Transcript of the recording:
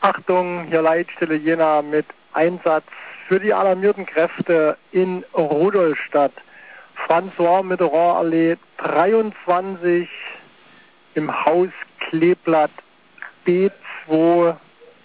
Achtung, hier Leitstelle Jena mit Einsatz für die alarmierten Kräfte in Rudolstadt. François-Mitterrand-Allee 23 im Haus Kleeblatt B2